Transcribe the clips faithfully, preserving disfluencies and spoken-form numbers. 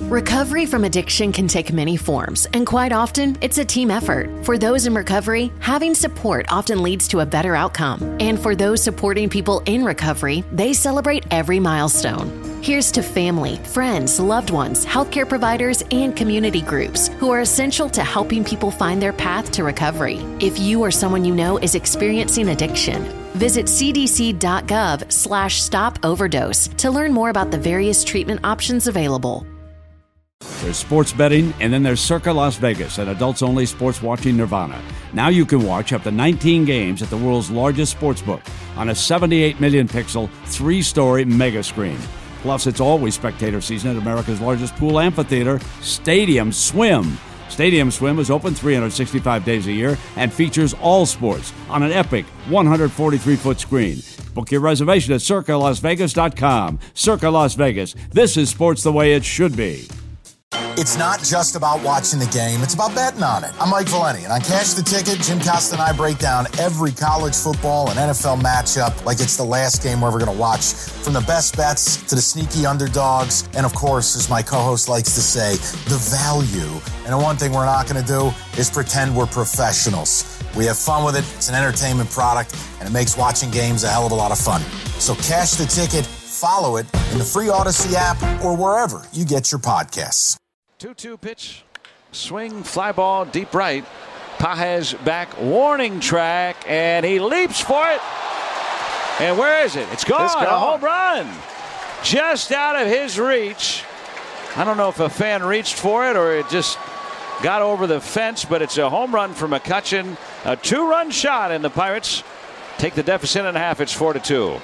Recovery from addiction can take many forms, and quite often, it's a team effort. For those in recovery, having support often leads to a better outcome. And for those supporting people in recovery, they celebrate every milestone. Here's to family, friends, loved ones, healthcare providers, and community groups who are essential to helping people find their path to recovery. If you or someone you know is experiencing addiction, visit cdc.gov slash stop overdose to learn more about the various treatment options available. There's sports betting, and then there's Circa Las Vegas, an adults-only sports watching nirvana. Now you can watch up to nineteen games at the world's largest sportsbook on a seventy-eight million pixel, three-story mega screen. Plus, it's always spectator season at America's largest pool amphitheater, Stadium Swim. Stadium Swim is open three hundred sixty-five days a year and features all sports on an epic one hundred forty-three foot screen. Book your reservation at circa las vegas dot com. Circa Las Vegas. This is sports the way it should be. It's not just about watching the game, it's about betting on it. I'm Mike Valeni, and on Cash the Ticket, Jim Costa and I break down every college football and N F L matchup like it's the last game we're ever going to watch, from the best bets to the sneaky underdogs, and of course, as my co-host likes to say, the value. And the one thing we're not going to do is pretend we're professionals. We have fun with it, it's an entertainment product, and it makes watching games a hell of a lot of fun. So Cash the Ticket, follow it in the free Odyssey app or wherever you get your podcasts. two two pitch, swing, fly ball, deep right. Pages back, warning track, and he leaps for it. And where is it? It's gone. It's gone. A home run. Just out of his reach. I don't know if a fan reached for it or it just got over the fence, but it's a home run for McCutchen. A two-run shot, and the Pirates take the deficit in half. It's four to two.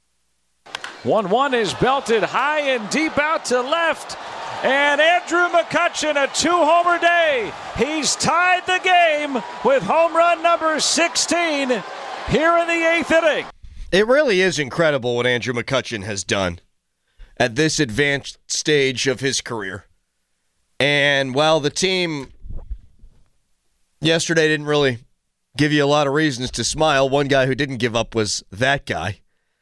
one one is belted high and deep out to left. And Andrew McCutchen, a two-homer day. He's tied the game with home run number sixteen here in the eighth inning. It really is incredible what Andrew McCutchen has done at this advanced stage of his career. And while the team yesterday didn't really give you a lot of reasons to smile, one guy who didn't give up was that guy.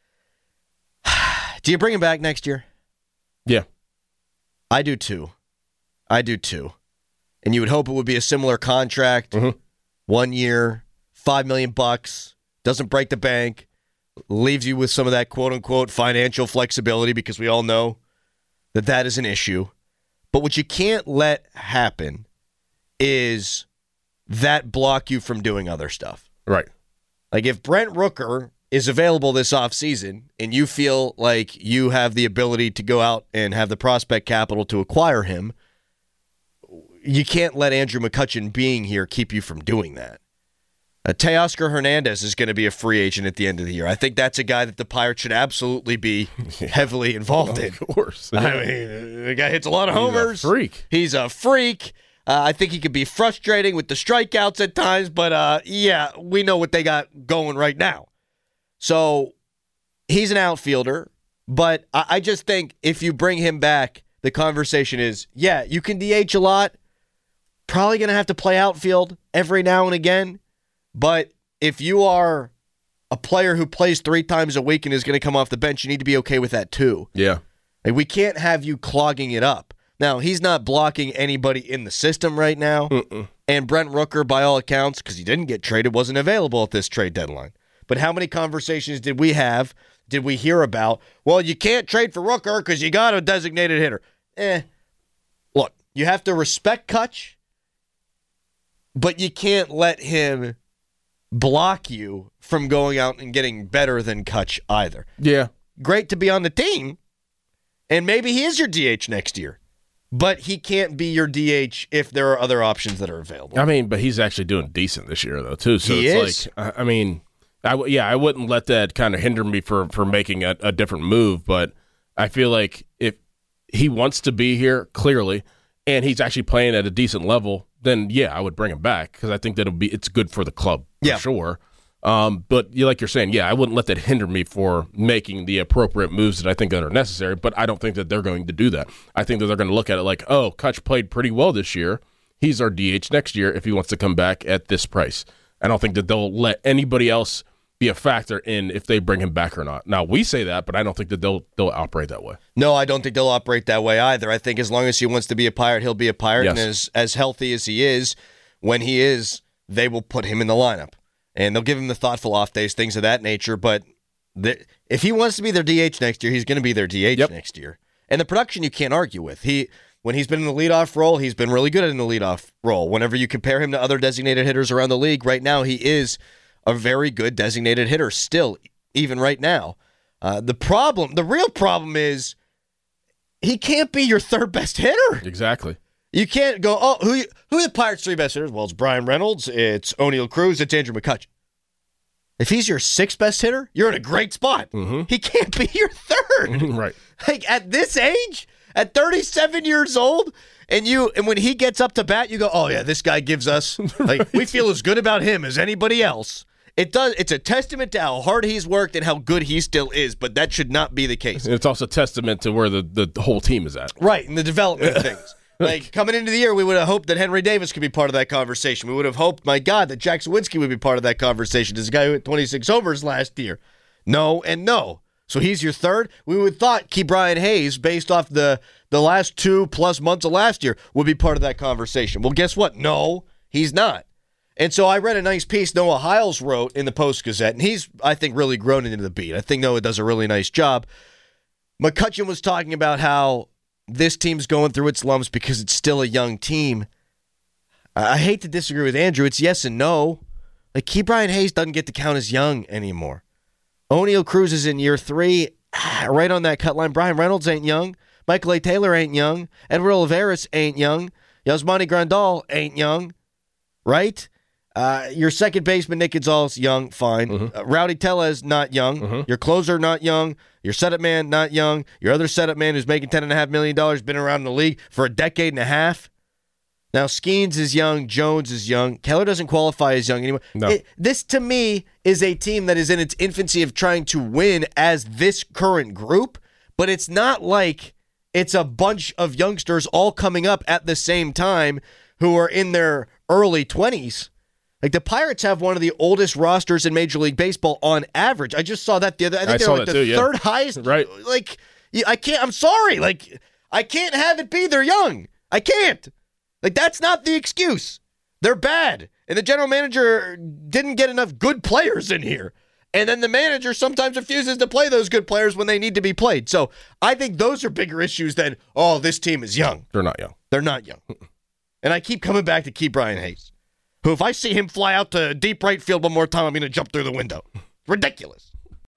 Do you bring him back next year? Yeah. I do too. I do too. And you would hope it would be a similar contract. Mm-hmm. One year, five million bucks, doesn't break the bank, leaves you with some of that quote-unquote financial flexibility, because we all know that that is an issue. But what you can't let happen is that block you from doing other stuff. Right. Like if Brent Rooker is available this offseason and you feel like you have the ability to go out and have the prospect capital to acquire him, you can't let Andrew McCutchen being here keep you from doing that. Uh, Teoscar Hernandez is going to be a free agent at the end of the year. I think that's a guy that the Pirates should absolutely be yeah. heavily involved in. Of course. I mean, the guy hits a lot of homers. He's a freak. He's a freak. Uh, I think he could be frustrating with the strikeouts at times, but uh, yeah, we know what they got going right now. So he's an outfielder, but I, I just think if you bring him back, the conversation is, yeah, you can D H a lot, probably going to have to play outfield every now and again, but if you are a player who plays three times a week and is going to come off the bench, you need to be okay with that too. Yeah. Like, we can't have you clogging it up. Now, he's not blocking anybody in the system right now, Mm-mm. and Brent Rooker, by all accounts, because he didn't get traded, wasn't available at this trade deadline. But how many conversations did we have, did we hear about, well, you can't trade for Rooker because you got a designated hitter. Eh. Look, you have to respect Kutch, but you can't let him block you from going out and getting better than Kutch either. Yeah. Great to be on the team, and maybe he is your D H next year. But he can't be your D H if there are other options that are available. I mean, but he's actually doing decent this year, though, too. So he it's is. like, I mean... I w- yeah, I wouldn't let that kind of hinder me for, for making a, a different move, but I feel like if he wants to be here, clearly, and he's actually playing at a decent level, then, yeah, I would bring him back because I think that it'll be it's good for the club, for yeah. sure. Um, but you, like you're saying, yeah, I wouldn't let that hinder me for making the appropriate moves that I think that are necessary, but I don't think that they're going to do that. I think that they're going to look at it like, oh, Kutch played pretty well this year. He's our D H next year if he wants to come back at this price. I don't think that they'll let anybody else be a factor in if they bring him back or not. Now, we say that, but I don't think that they'll they'll operate that way. No, I don't think they'll operate that way either. I think as long as he wants to be a Pirate, he'll be a Pirate. Yes. And as, as healthy as he is, when he is, they will put him in the lineup. And they'll give him the thoughtful off days, things of that nature. But the, if he wants to be their D H next year, he's going to be their D H yep. next year. And the production you can't argue with. He When he's been in the leadoff role, he's been really good in the leadoff role. Whenever you compare him to other designated hitters around the league, right now he is a very good designated hitter still, even right now. Uh, the problem, the real problem is he can't be your third best hitter. Exactly. You can't go, oh, who who are the Pirates' three best hitters? Well, it's Brian Reynolds, it's O'Neill Cruz, it's Andrew McCutchen. If he's your sixth best hitter, you're in a great spot. Mm-hmm. He can't be your third. Right. Like at this age, at thirty-seven years old, and you and when he gets up to bat, you go, oh yeah, this guy gives us like right. we feel as good about him as anybody else. It does. It's a testament to how hard he's worked and how good he still is, but that should not be the case. And it's also a testament to where the, the whole team is at. Right, and the development of things. Like, coming into the year, we would have hoped that Henry Davis could be part of that conversation. We would have hoped, my God, that Jack Sawinski would be part of that conversation. This guy who hit twenty-six homers last year. No and no. So he's your third. We would have thought Ke'Bryan Hayes, based off the, the last two plus months of last year, would be part of that conversation. Well, guess what? No, he's not. And so I read a nice piece Noah Hiles wrote in the Post-Gazette, and he's, I think, really grown into the beat. I think Noah does a really nice job. McCutchen was talking about how this team's going through its lumps because it's still a young team. I hate to disagree with Andrew. It's yes and no. Like, Ke'Bryan Hayes doesn't get to count as young anymore. O'Neill Cruz is in year three, ah, right on that cut line. Brian Reynolds ain't young. Michael A. Taylor ain't young. Edward Olivares ain't young. Yasmani Grandal ain't young. Right? Uh, your second baseman, Nick Gonzalez, young, fine. Mm-hmm. Uh, Rowdy Tellez, not young. Mm-hmm. Your closer, not young. Your setup man, not young. Your other setup man who's making ten point five million dollars, been around in the league for a decade and a half. Now, Skeens is young. Jones is young. Keller doesn't qualify as young anymore. No. It, this, to me, is a team that is in its infancy of trying to win as this current group, but it's not like it's a bunch of youngsters all coming up at the same time who are in their early twenties. Like, the Pirates have one of the oldest rosters in Major League Baseball on average. I just saw that the other. I think I they're like the too, yeah. third highest. Right. Like, I can't. I'm sorry. Like, I can't have it be they're young. I can't. Like, that's not the excuse. They're bad, and the general manager didn't get enough good players in here. And then the manager sometimes refuses to play those good players when they need to be played. So I think those are bigger issues than, oh, this team is young. They're not young. They're not young. And I keep coming back to Ke'Bryan Hayes, who, if I see him fly out to deep right field one more time, I'm going to jump through the window. Ridiculous.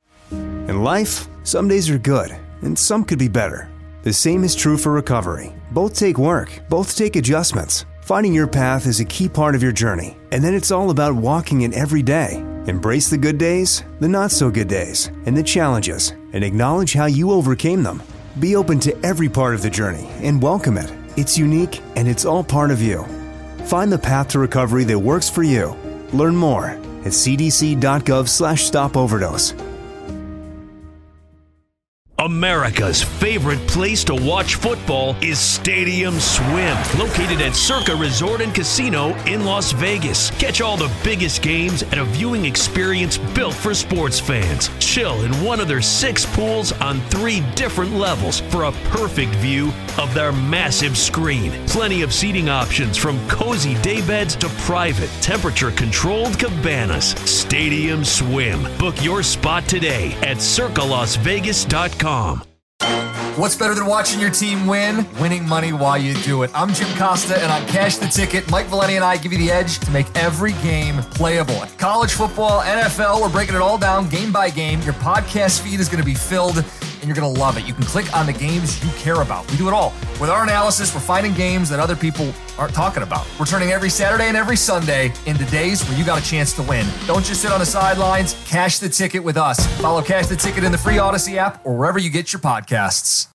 In life, some days are good, and some could be better. The same is true for recovery. Both take work. Both take adjustments. Finding your path is a key part of your journey, and then it's all about walking it every day. Embrace the good days, the not-so-good days, and the challenges, and acknowledge how you overcame them. Be open to every part of the journey and welcome it. It's unique, and it's all part of you. Find the path to recovery that works for you. Learn more at cdc.gov slash stop overdose. America's favorite place to watch football is Stadium Swim, located at Circa Resort and Casino in Las Vegas. Catch all the biggest games at a viewing experience built for sports fans. Chill in one of their six pools on three different levels for a perfect view of their massive screen. Plenty of seating options from cozy daybeds to private, temperature-controlled cabanas. Stadium Swim. Book your spot today at circa las vegas dot com. What's better than watching your team win? Winning money while you do it. I'm Jim Costa, and on Cash the Ticket, Mike Valenti and I give you the edge to make every game playable. College football, N F L, we're breaking it all down game by game. Your podcast feed is going to be filled, and you're going to love it. You can click on the games you care about. We do it all. With our analysis, we're finding games that other people aren't talking about. We're turning every Saturday and every Sunday into days where you got a chance to win. Don't just sit on the sidelines. Cash the Ticket with us. Follow Cash the Ticket in the free Odyssey app or wherever you get your podcasts.